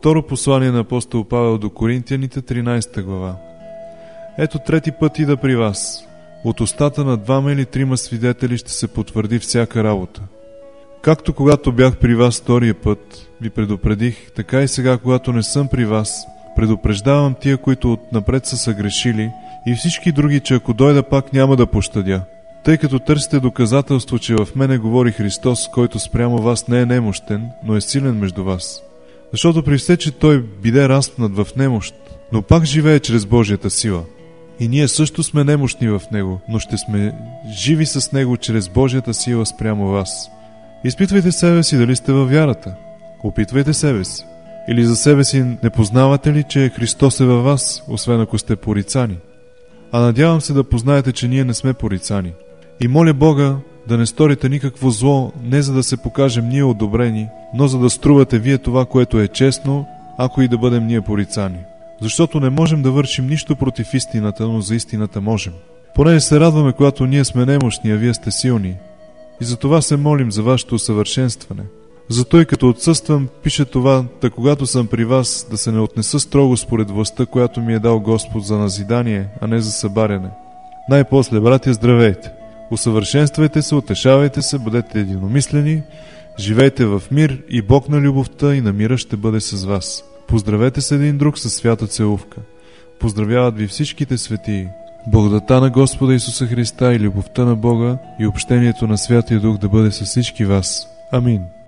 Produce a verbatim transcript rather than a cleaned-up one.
Второ послание на апостол Павел до Коринтияните, тринадесета глава. Ето трети път ида при вас. От устата на двама или трима свидетели ще се потвърди всяка работа. Както когато бях при вас втория път, ви предупредих, така и сега, когато не съм при вас, предупреждавам тия, които отнапред са съгрешили, и всички други, че ако дойда пак няма да пощадя. Тъй като търсите доказателство, че в мене говори Христос, който спрямо вас не е немощен, но е силен между вас. Защото при все, че той биде разпнат в немощ, но пак живее чрез Божията сила. И ние също сме немощни в него, но ще сме живи с него чрез Божията сила спрямо вас. Изпитвайте себе си дали сте във вярата. Опитвайте себе си. Или за себе си не познавате ли, че Христос е във вас, освен ако сте порицани? А надявам се да познаете, че ние не сме порицани. И моля Бога да не сторите никакво зло, не за да се покажем ние одобрени, но за да струвате вие това, което е честно, ако и да бъдем ние порицани. Защото не можем да вършим нищо против истината, но за истината можем. Понеже се радваме, когато ние сме немощни, а вие сте силни. И за това се молим за вашето усъвършенстване. Зато и като отсъствам, пише това, да когато съм при вас, да се не отнеса строго според властта, която ми е дал Господ за назидание, а не за събаряне. Най-после, братя, здравейте! Усъвършенствайте се, утешавайте се, бъдете единомислени, живейте в мир и Бог на любовта и на мира ще бъде с вас. Поздравете се един друг със свята целувка. Поздравяват ви всичките светии. Благодата на Господа Исуса Христа и любовта на Бога и общението на Святия Дух да бъде с всички вас. Амин.